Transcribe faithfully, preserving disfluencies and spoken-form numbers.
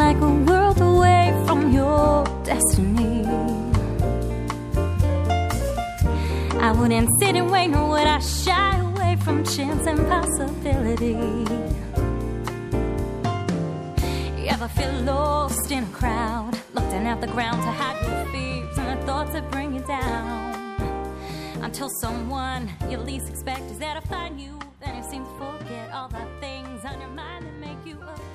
like a world away from your destiny. I wouldn't sit and wait, nor would I shy away from chance and possibility. You ever feel lost in a crowd, looking at the ground to hide your fears and the thoughts that bring you down? Until someone you least expect is there to find you, then you seem to forget all the things on your mind that make you up.